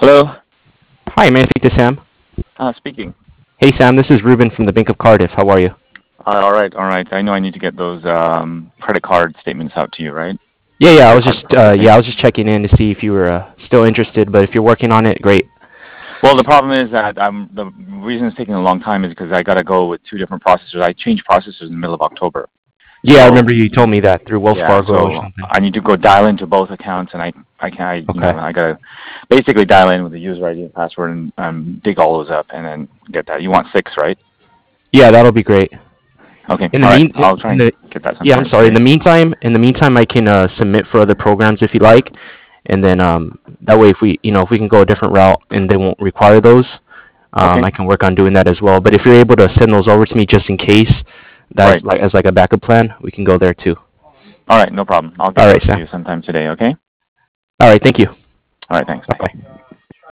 Hello. Hi, may I speak to Sam? Speaking. Hey, Sam, this is Ruben from the Bank of Cardiff. How are you? All right, all right. I know I need to get those credit card statements out to you, right? Yeah, Credit card yeah, processing. I was just checking in to see if you were still interested. But if you're working on it, great. Well, the problem is that the reason it's taking a long time is because I got to go with two different processors. I changed processors in the middle of October. Yeah, I So remember you told me that through Wells yeah, Fargo or so something. I need to go dial into both accounts, and I can't. Okay. I gotta basically dial in with the user ID and password and dig all those up and then get that. You want six, right? Yeah, that'll be great. Okay, In the all right. mean, I'll try in and the get that Yeah, I'm sometime sorry. today. In the meantime, I can submit for other programs if you like, and then that way, if we can go a different route and they won't require those, Okay, I can work on doing that as well. But if you're able to send those over to me just in case, that's right. like as like a backup plan, we can go there too. All right, no problem. I'll All get right, those to Sam. you sometime today. Okay. All right, thank you. All right. Thanks. Bye Bye. bye.